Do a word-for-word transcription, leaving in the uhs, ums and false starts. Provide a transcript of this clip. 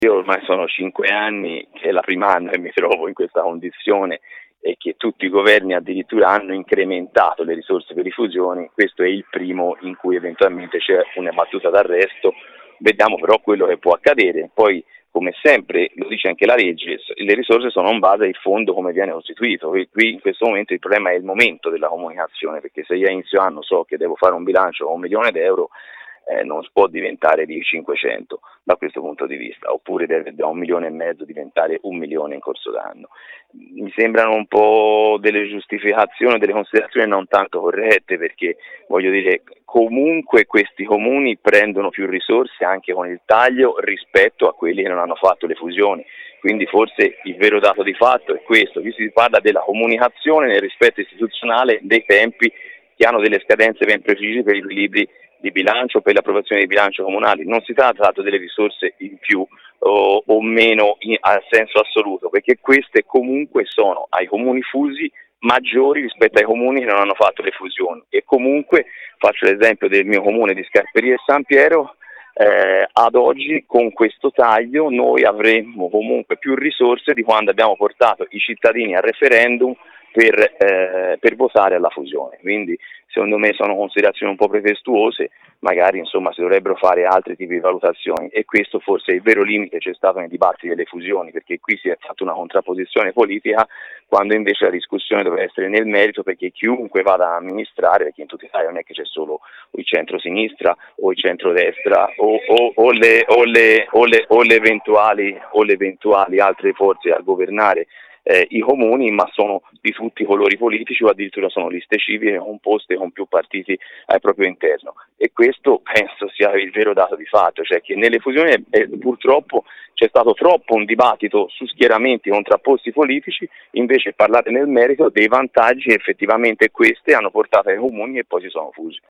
Io ormai sono cinque anni, che è la prima anno che mi trovo in questa condizione e che tutti i governi addirittura hanno incrementato le risorse per i fusioni. Questo è il primo in cui eventualmente c'è una battuta d'arresto, vediamo però quello che può accadere. Poi, come sempre, lo dice anche la legge, le risorse sono in base al fondo come viene costituito, e qui in questo momento il problema è il momento della comunicazione, perché se io a inizio anno so che devo fare un bilancio con un milione d'euro, Eh, non può diventare di cinquecento da questo punto di vista, oppure deve da un milione e mezzo diventare un milione in corso d'anno. Mi sembrano un po' delle giustificazioni, delle considerazioni non tanto corrette, perché voglio dire, comunque questi comuni prendono più risorse anche con il taglio rispetto a quelli che non hanno fatto le fusioni. Quindi forse il vero dato di fatto è questo: qui si parla della comunicazione nel rispetto istituzionale dei tempi che hanno delle scadenze ben precise per i equilibri di bilancio, per l'approvazione dei bilanci comunali. Non si tratta tanto delle risorse in più o, o meno in, a senso assoluto, perché queste comunque sono ai comuni fusi maggiori rispetto ai comuni che non hanno fatto le fusioni. E comunque, faccio l'esempio del mio comune di Scarperia e San Piero, eh, ad oggi con questo taglio noi avremmo comunque più risorse di quando abbiamo portato i cittadini al referendum per, eh, per votare alla fusione. Quindi secondo me sono considerazioni un po' pretestuose, magari insomma si dovrebbero fare altri tipi di valutazioni, e questo forse è il vero limite che c'è stato nei dibattiti delle fusioni, perché qui si è fatta una contrapposizione politica quando invece la discussione doveva essere nel merito, perché chiunque vada a amministrare, perché in tutta Italia non è che c'è solo il centro-sinistra o il centro-destra o, o, o, le, o, le, o, le, o, le eventuali, o le eventuali altre forze a governare Eh, i comuni, ma sono di tutti i colori politici o addirittura sono liste civiche composte con più partiti al proprio interno, e questo penso sia il vero dato di fatto, cioè che nelle fusioni eh, purtroppo c'è stato troppo un dibattito su schieramenti contrapposti politici, invece parlate nel merito dei vantaggi che effettivamente queste hanno portato ai comuni e poi si sono fusi.